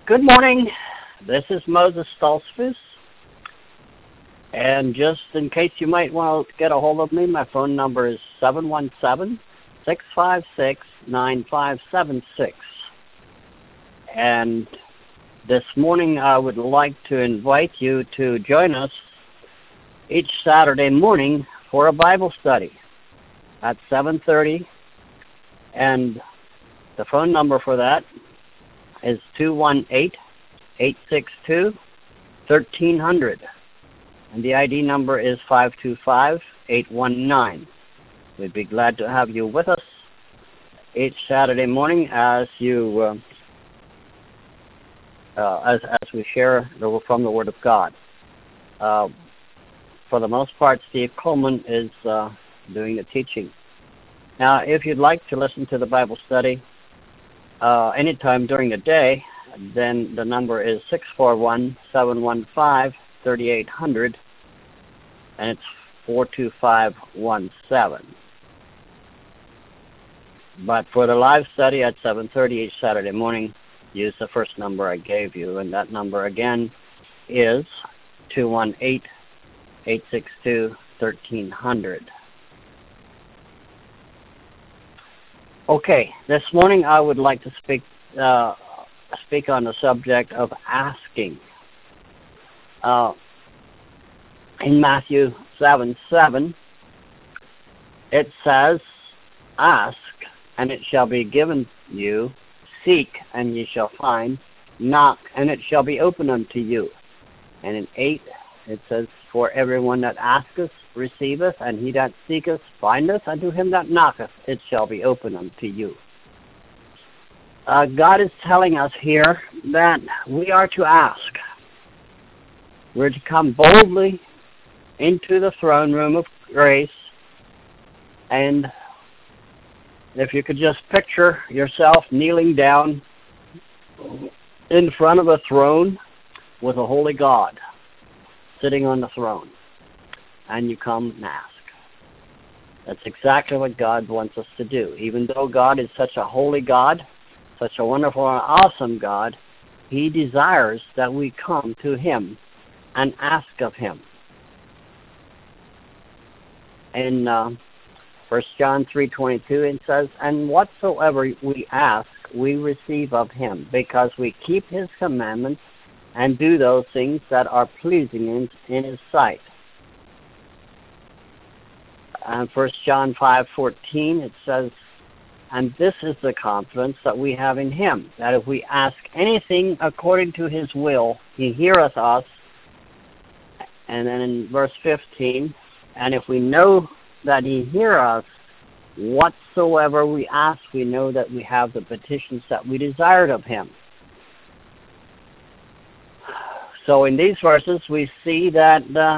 Good morning. This is Moses Stoltzfus. And just in case you might want to get a hold of me, my phone number is 717-656-9576. And this morning I would like to invite you to join us each Saturday morning for a Bible study at 7:30. And the phone number for that is 218-862-1300. And the ID number is 525819. We'd be glad to have you with us each Saturday morning as you as we share from the Word of God. For the most part, Steve Coleman is doing the teaching. Now, if you'd like to listen to the Bible study anytime during the day, then the number is 641-715-3800, and it's 42517. But for the live study at 7:30 each Saturday morning, use the first number I gave you, and that number again is 218-862-1300. Okay, this morning I would like to speak on the subject of asking. In Matthew 7:7, it says, "Ask, and it shall be given you. Seek, and ye shall find. Knock, and it shall be opened unto you." And in 8, it says, "For everyone that asketh receiveth, and he that seeketh findeth, and to him that knocketh it shall be opened unto you." God is telling us here that we are to ask. We're to come boldly into the throne room of grace. And if you could just picture yourself kneeling down in front of a throne with a holy God sitting on the throne, and you come and ask. That's exactly what God wants us to do. Even though God is such a holy God, such a wonderful and awesome God, He desires that we come to Him and ask of Him. In 1 John 3:22, it says, "And whatsoever we ask, we receive of Him, because we keep His commandments and do those things that are pleasing in His sight." And 1 John 5:14, it says, "And this is the confidence that we have in Him, that if we ask anything according to His will, He heareth us." And then in verse 15, "And if we know that He hear us, whatsoever we ask, we know that we have the petitions that we desired of Him." So in these verses, we see that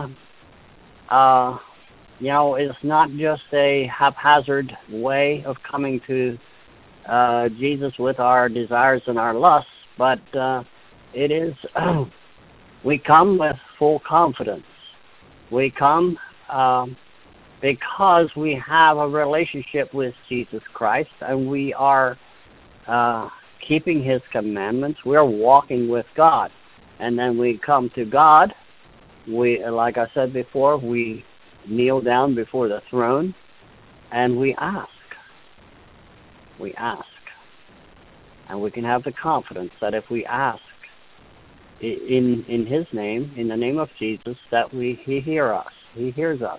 it's not just a haphazard way of coming to Jesus with our desires and our lusts, but it is we come with full confidence. We come because we have a relationship with Jesus Christ, and we are keeping His commandments. We're walking with God. And then we come to God. We, like I said before, we kneel down before the throne, and we ask. We ask. And we can have the confidence that if we ask in His name, in the name of Jesus, that He hears us. He hears us.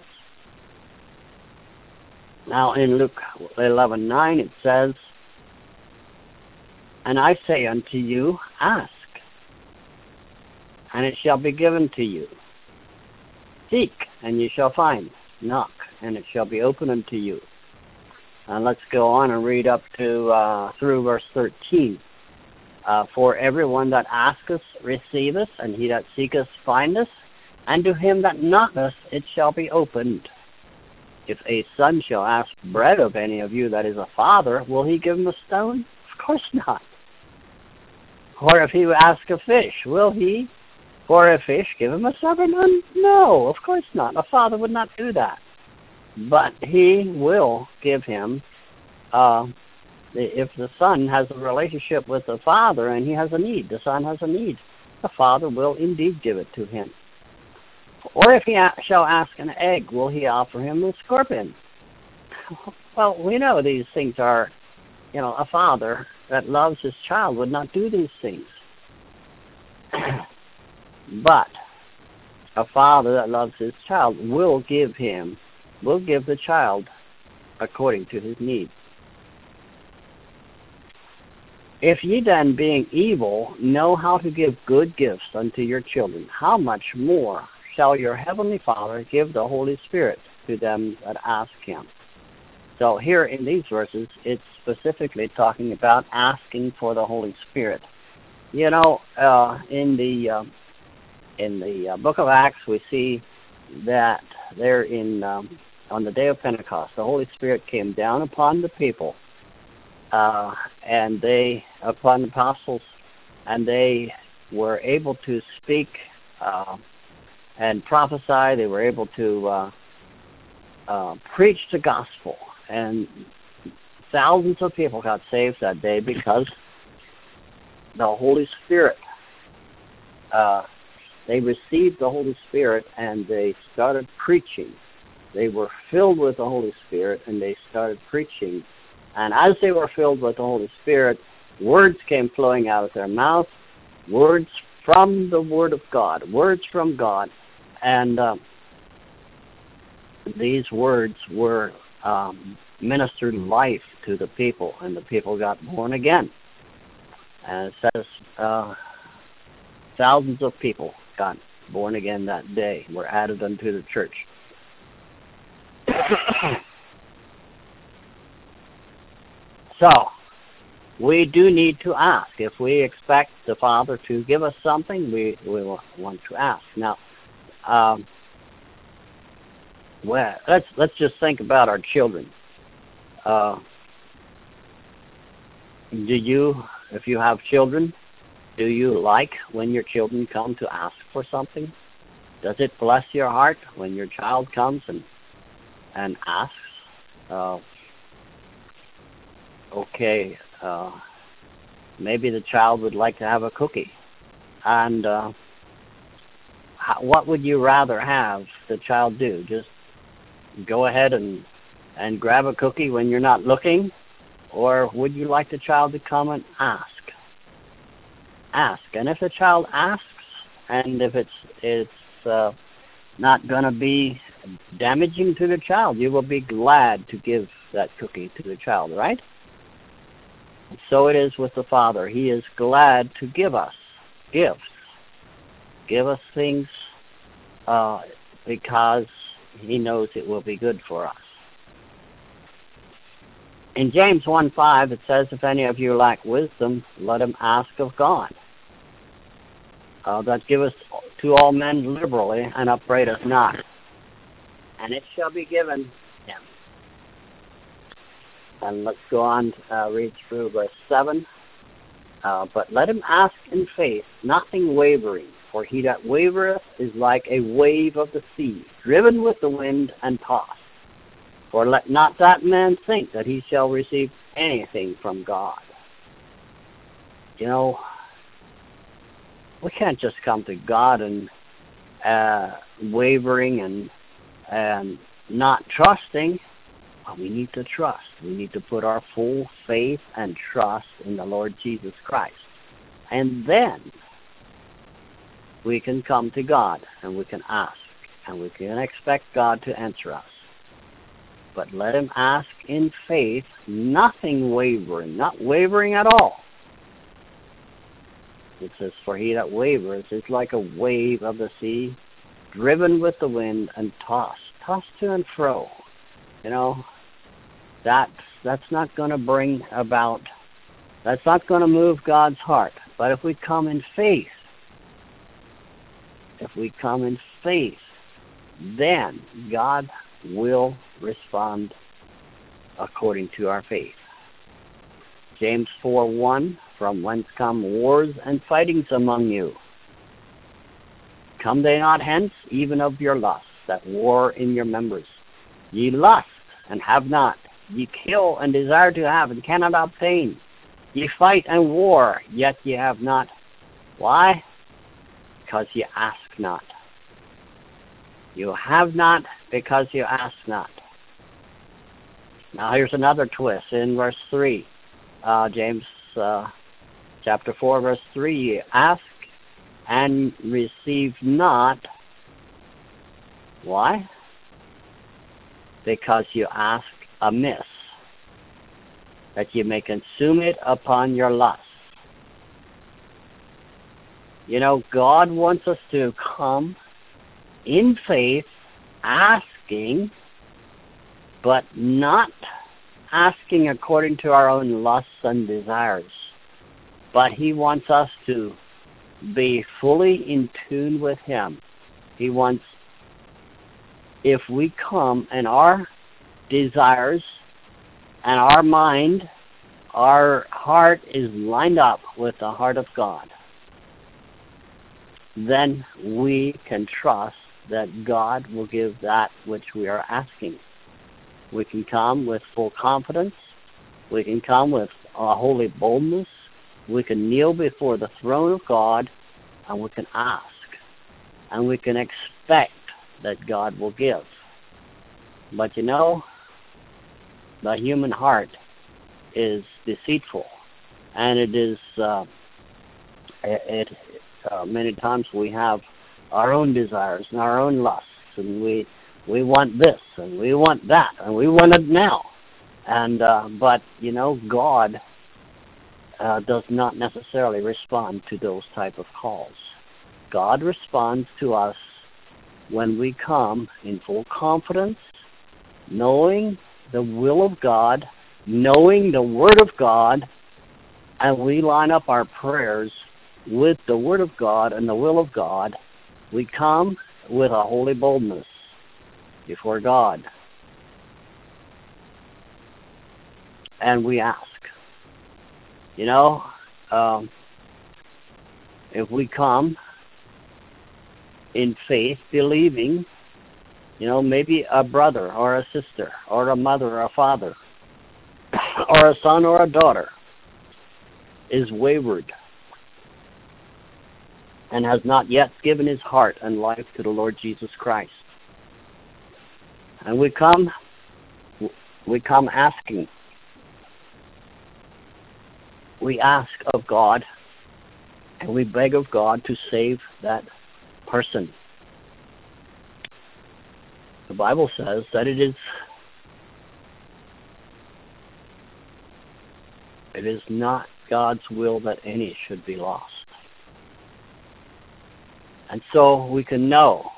Now in Luke 11:9 it says, "And I say unto you, ask, and it shall be given to you. Seek, and ye shall find. Knock, and it shall be opened unto you." And let's go on and read up to through verse 13. "For everyone that asketh receiveth, and he that seeketh findeth, and to him that knocketh it shall be opened. If a son shall ask bread of any of you that is a father, will he give him a stone? Of course not. Or if he ask a fish, will he for a fish give him a serpent? No, of course not. A father would not do that. But He will give him the if the son has a relationship with the father and he has a need, the son has a need, the father will indeed give it to him. Or if he shall ask an egg, will he offer him a scorpion? Well, we know these things are, a father that loves his child would not do these things. But a father that loves his child will give the child according to his need. If ye then, being evil, know how to give good gifts unto your children, how much more shall your heavenly Father give the Holy Spirit to them that ask him? So here in these verses, it's specifically talking about asking for the Holy Spirit. In the book of Acts, we see that there on the day of Pentecost, the Holy Spirit came down upon the people, and upon the apostles, and they were able to speak and prophesy. They were able to preach the gospel, and thousands of people got saved that day because the Holy Spirit. They received the Holy Spirit and they started preaching. They were filled with the Holy Spirit and they started preaching. And as they were filled with the Holy Spirit, words came flowing out of their mouth, words from the Word of God, words from God. And these words were ministered life to the people, and the people got born again. And it says thousands of people got born again that day, were added unto the church. So, we do need to ask. If we expect the Father to give us something, we will want to ask. Now, let's just think about our children. If you have children, do you like when your children come to ask for something? Does it bless your heart when your child comes and asks? Maybe the child would like to have a cookie. And what would you rather have the child do? Just go ahead and grab a cookie when you're not looking? Or would you like the child to come and ask? Ask. And if the child asks, and if it's not going to be damaging to the child, you will be glad to give that cookie to the child, right? So it is with the Father. He is glad to give us gifts. Give us things because he knows it will be good for us. In James 1:5, it says, if any of you lack wisdom, let him ask of God, that giveth to all men liberally, and upbraideth not, and it shall be given him. And let's go on, read through verse 7. But let him ask in faith, nothing wavering, for he that wavereth is like a wave of the sea, driven with the wind and tossed. For let not that man think that he shall receive anything from God. We can't just come to God and wavering and not trusting. Well, we need to trust. We need to put our full faith and trust in the Lord Jesus Christ. And then we can come to God and we can ask and we can expect God to answer us. But let him ask in faith, nothing wavering, not wavering at all. It says, for he that wavereth is like a wave of the sea, driven with the wind and tossed to and fro. That's not going to bring about, that's not going to move God's heart. But if we come in faith, then God will respond according to our faith. James 4:1, from whence come wars and fightings among you? Come they not hence, even of your lusts, that war in your members? Ye lust, and have not. Ye kill and desire to have and cannot obtain. Ye fight and war, yet ye have not. Why? Because ye ask not. You have not because you ask not. Now here's another twist in verse 3. James chapter 4, verse 3. Ye ask and receive not. Why? Because you ask amiss, that you may consume it upon your lust. You know, God wants us to come in faith, asking, but not asking according to our own lusts and desires. But He wants us to be fully in tune with Him. He wants, if we come and our desires and our mind, our heart is lined up with the heart of God, then we can trust that God will give that which we are asking. We can come with full confidence. We can come with a holy boldness. We can kneel before the throne of God, and we can ask. And we can expect that God will give. But you know, the human heart is deceitful, and it is many times we have our own desires and our own lusts, and we want this and we want that and we want it now. And but you know, God does not necessarily respond to those type of calls. God responds to us when we come in full confidence, knowing the will of God, knowing the Word of God, and we line up our prayers with the Word of God and the will of God. We come with a holy boldness before God, and we ask. You know, if we come in faith, believing, you know, maybe a brother or a sister or a mother or a father or a son or a daughter is wayward and has not yet given his heart and life to the Lord Jesus Christ. And we come asking. We ask of God, and we beg of God to save that person. The Bible says that it is not God's will that any should be lost. And so we can know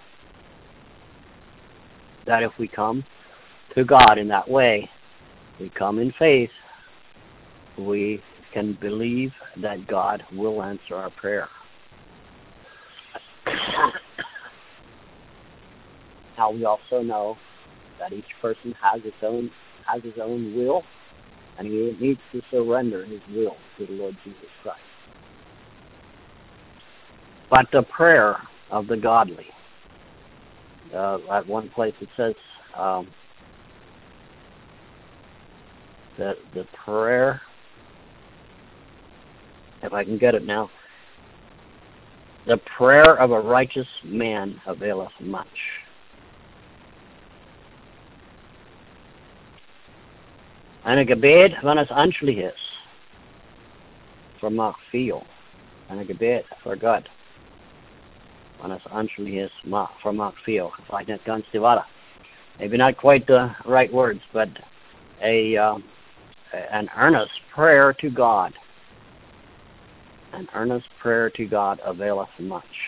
that if we come to God in that way, we come in faith, we can believe that God will answer our prayer. Now we also know that each person has his own will, and he needs to surrender his will to the Lord Jesus Christ. But the prayer of the godly, at one place it says that the prayer, if I can get it now, the prayer of a righteous man availeth much. En een gebed van het aansluit is, vermag veel. En een gebed voor God van het aansluit is, vermag veel. Ik weet niet ganz die woorden. Maybe not quite the right words, but an earnest prayer to God. An earnest prayer to God availeth much.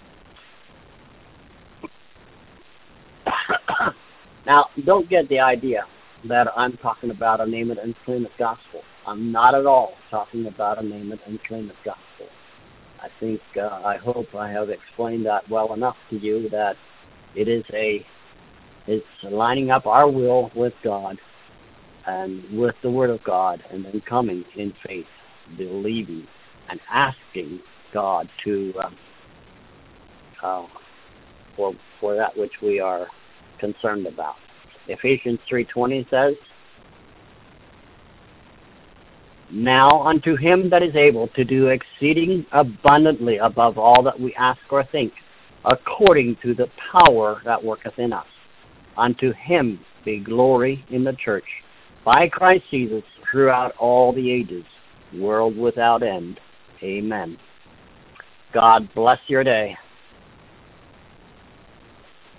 Now, don't get the idea that I'm talking about a name it and claim it gospel. I'm not at all talking about a name it and claim it gospel. I think, I hope I have explained that well enough to you that it's lining up our will with God and with the Word of God, and then coming in faith, believing, and asking God to for that which we are concerned about. Ephesians 3:20 says, Now unto him that is able to do exceeding abundantly above all that we ask or think, according to the power that worketh in us. Unto him be glory in the church, by Christ Jesus, throughout all the ages, world without end. Amen. God bless your day.